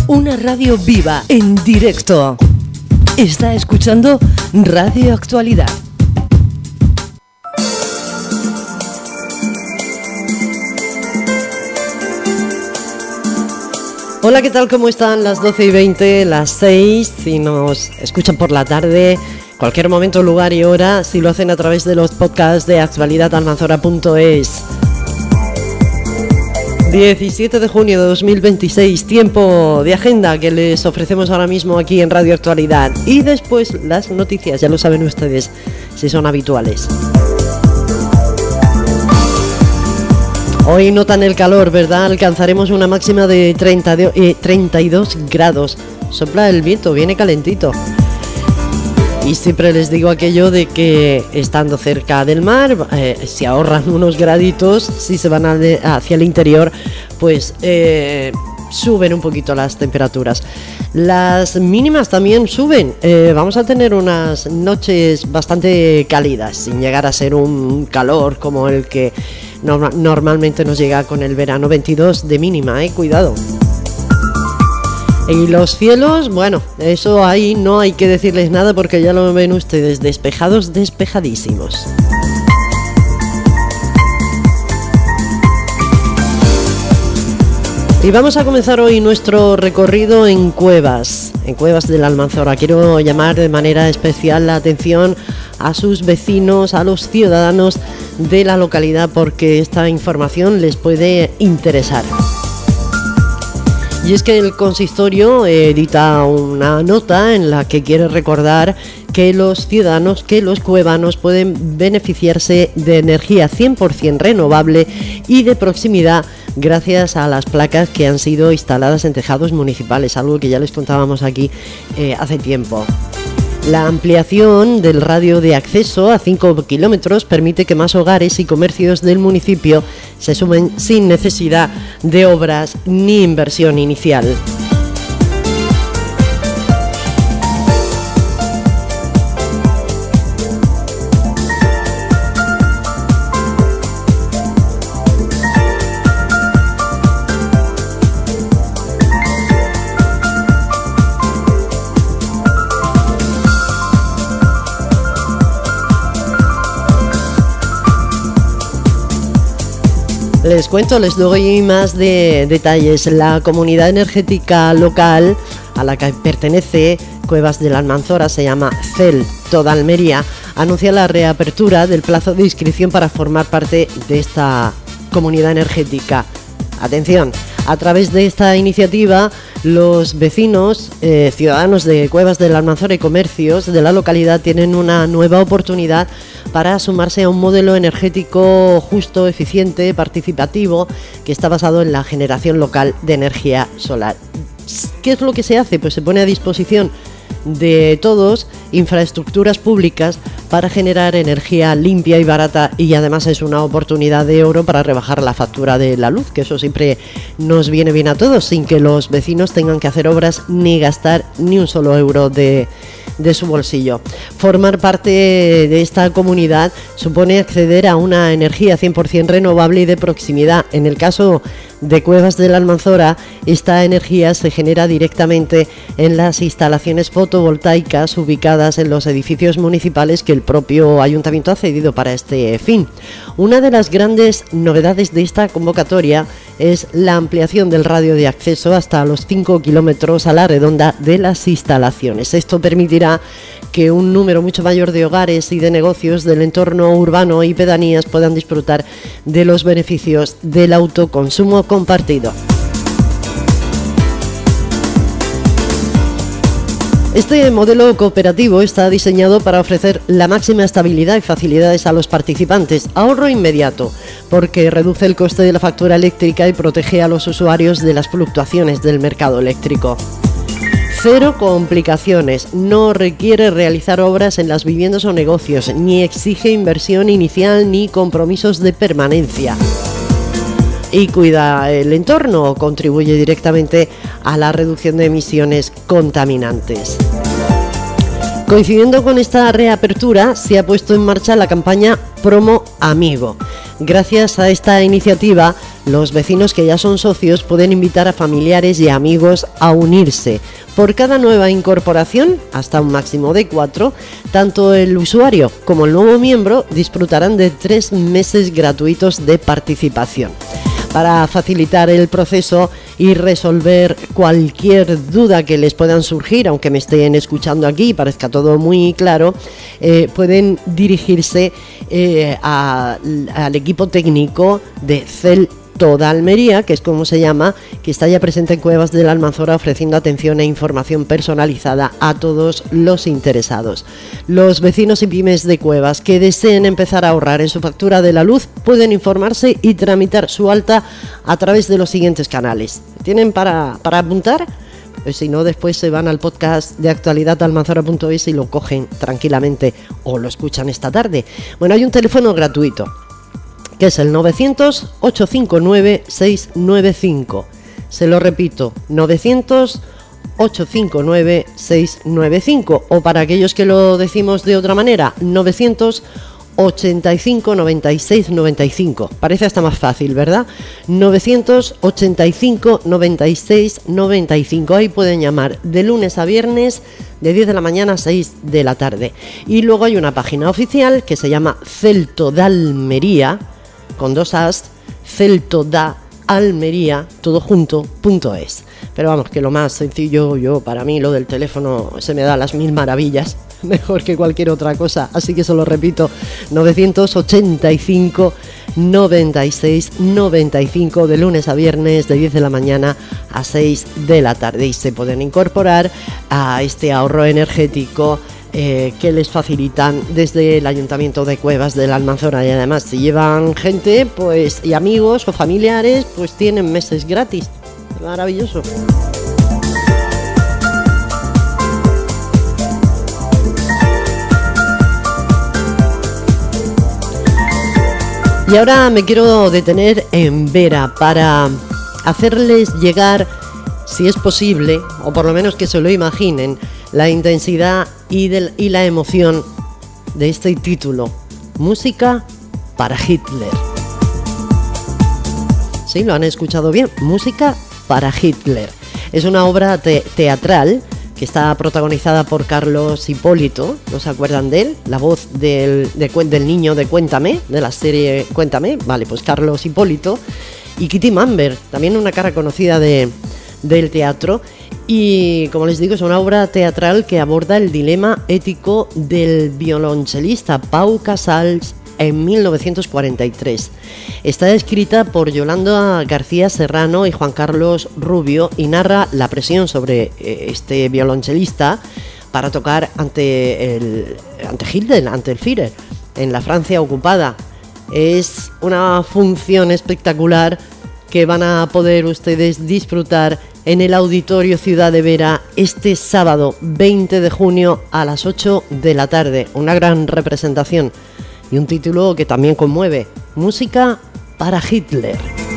Una radio viva, en directo. Está escuchando Radio Actualidad. Hola, ¿qué tal? ¿Cómo están? Las 12:20, las 6, si nos escuchan por la tarde, cualquier momento, lugar y hora, si lo hacen a través de los podcasts de actualidadalmanzora.es. 17 de junio de 2026, tiempo de agenda que les ofrecemos ahora mismo aquí en Radio Actualidad. Y después las noticias, ya lo saben ustedes, si son habituales. Hoy notan el calor, ¿verdad? Alcanzaremos una máxima de 32 grados. Sopla el viento, viene calentito. Y siempre les digo aquello de que estando cerca del mar, se ahorran unos graditos. Si se van hacia el interior, pues suben un poquito las temperaturas. Las mínimas también suben. Vamos a tener unas noches bastante cálidas, sin llegar a ser un calor como el que normalmente nos llega con el verano. 22 de mínima, cuidado. Y los cielos, bueno, eso ahí no hay que decirles nada porque ya lo ven ustedes, despejados, despejadísimos. Y vamos a comenzar hoy nuestro recorrido en Cuevas de la Almanzora. Quiero llamar de manera especial la atención a sus vecinos, a los ciudadanos de la localidad, porque esta información les puede interesar. Y es que el consistorio edita una nota en la que quiere recordar que los ciudadanos, que los cuevanos pueden beneficiarse de energía 100% renovable y de proximidad gracias a las placas que han sido instaladas en tejados municipales, algo que ya les contábamos aquí hace tiempo. La ampliación del radio de acceso a 5 kilómetros permite que más hogares y comercios del municipio se sumen sin necesidad de obras ni inversión inicial. Les cuento, les doy más detalles. La comunidad energética local a la que pertenece Cuevas de la Almanzora, se llama CEL Toda Almería, anuncia la reapertura del plazo de inscripción para formar parte de esta comunidad energética. Atención, a través de esta iniciativa, los vecinos, ciudadanos de Cuevas de la Almanzora y comercios de la localidad tienen una nueva oportunidad para sumarse a un modelo energético justo, eficiente, participativo, que está basado en la generación local de energía solar. ¿Qué es lo que se hace? Pues se pone a disposición de todos infraestructuras públicas para generar energía limpia y barata, y además es una oportunidad de oro para rebajar la factura de la luz, que eso siempre nos viene bien a todos, sin que los vecinos tengan que hacer obras ni gastar ni un solo euro de su bolsillo. Formar parte de esta comunidad supone acceder a una energía 100% renovable y de proximidad. En el caso de Cuevas de la Almanzora, esta energía se genera directamente en las instalaciones fotovoltaicas ubicadas en los edificios municipales que el propio ayuntamiento ha cedido para este fin. Una de las grandes novedades de esta convocatoria es la ampliación del radio de acceso hasta los 5 kilómetros a la redonda de las instalaciones. Esto permitirá que un número mucho mayor de hogares y de negocios del entorno urbano y pedanías puedan disfrutar de los beneficios del autoconsumo compartido. Este modelo cooperativo está diseñado para ofrecer la máxima estabilidad y facilidades a los participantes, ahorro inmediato, porque reduce el coste de la factura eléctrica y protege a los usuarios de las fluctuaciones del mercado eléctrico. Cero complicaciones, no requiere realizar obras en las viviendas o negocios, ni exige inversión inicial ni compromisos de permanencia. Y cuida el entorno, contribuye directamente a la reducción de emisiones contaminantes. Coincidiendo con esta reapertura, se ha puesto en marcha la campaña Promo Amigo. Gracias a esta iniciativa, los vecinos que ya son socios pueden invitar a familiares y amigos a unirse. Por cada nueva incorporación, hasta un máximo de 4, tanto el usuario como el nuevo miembro disfrutarán de 3 meses gratuitos de participación. Para facilitar el proceso y resolver cualquier duda que les puedan surgir, aunque me estén escuchando aquí y parezca todo muy claro, pueden dirigirse al equipo técnico de CEL Toda Almería, que es como se llama, que está ya presente en Cuevas de la Almanzora ofreciendo atención e información personalizada a todos los interesados. Los vecinos y pymes de Cuevas que deseen empezar a ahorrar en su factura de la luz pueden informarse y tramitar su alta a través de los siguientes canales. ¿Tienen para apuntar? Pues si no, después se van al podcast de actualidad almanzora.es y lo cogen tranquilamente o lo escuchan esta tarde. Bueno, hay un teléfono gratuito, que es el 900-859-695. Se lo repito, 900-859-695. O para aquellos que lo decimos de otra manera, 985-96-95. Parece hasta más fácil, ¿verdad? 985-96-95. Ahí pueden llamar de lunes a viernes, de 10 de la mañana a 6 de la tarde. Y luego hay una página oficial que se llama CEL Toda Almería, con 2 as, celtodaalmería, todo junto.es. Pero vamos, que lo más sencillo, para mí lo del teléfono se me da las mil maravillas, mejor que cualquier otra cosa, así que se lo repito, 985 96 95, de lunes a viernes, de 10 de la mañana a 6 de la tarde, y se pueden incorporar a este ahorro energético que les facilitan desde el Ayuntamiento de Cuevas de la Almanzora. Y además, si llevan gente pues y amigos o familiares, pues tienen meses gratis. Maravilloso. Y ahora me quiero detener en Vera para hacerles llegar, si es posible, o por lo menos que se lo imaginen, la intensidad y la emoción de este título: Música para Hitler. Sí, lo han escuchado bien, Música para Hitler. Es una obra teatral que está protagonizada por Carlos Hipólito. ¿No se acuerdan de él? La voz del niño de Cuéntame, de la serie Cuéntame. Vale, pues Carlos Hipólito. Y Kitty Mamber, también una cara conocida del teatro. Y como les digo, es una obra teatral que aborda el dilema ético del violonchelista Pau Casals en 1943. Está escrita por Yolanda García Serrano y Juan Carlos Rubio y narra la presión sobre este violonchelista para tocar ante Hitler, ante el Führer, en la Francia ocupada. Es una función espectacular que van a poder ustedes disfrutar en el Auditorio Ciudad de Vera este sábado 20 de junio a las 8 de la tarde. Una gran representación y un título que también conmueve: Música para Hitler.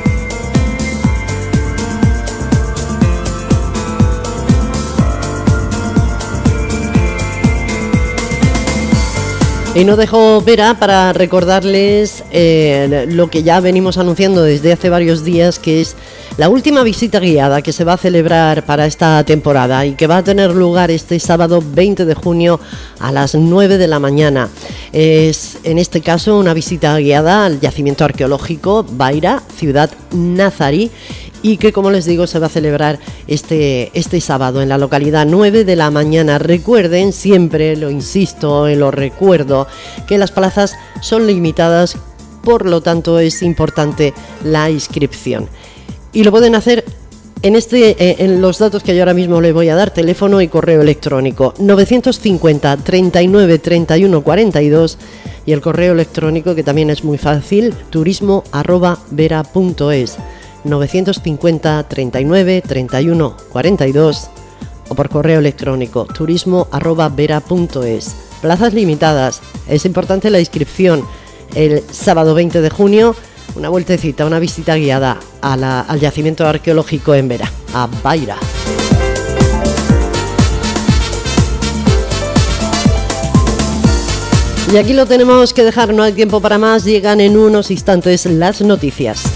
Y no dejo Vera para recordarles lo que ya venimos anunciando desde hace varios días, que es la última visita guiada que se va a celebrar para esta temporada y que va a tener lugar este sábado 20 de junio a las 9 de la mañana. Es en este caso una visita guiada al yacimiento arqueológico Baira, ciudad nazarí, y que, como les digo, se va a celebrar este sábado en la localidad, 9 de la mañana. Recuerden, siempre lo insisto, lo recuerdo, que las plazas son limitadas, por lo tanto es importante la inscripción. Y lo pueden hacer en los datos que yo ahora mismo les voy a dar: teléfono y correo electrónico 950 39 31 42, y el correo electrónico, que también es muy fácil, turismo@vera.es, 950 39 31 42, o por correo electrónico turismo@vera.es. Plazas limitadas, es importante la inscripción. El sábado 20 de junio, una vueltecita, una visita guiada al yacimiento arqueológico en Vera, a Baira. Y aquí lo tenemos que dejar, no hay tiempo para más, llegan en unos instantes las noticias.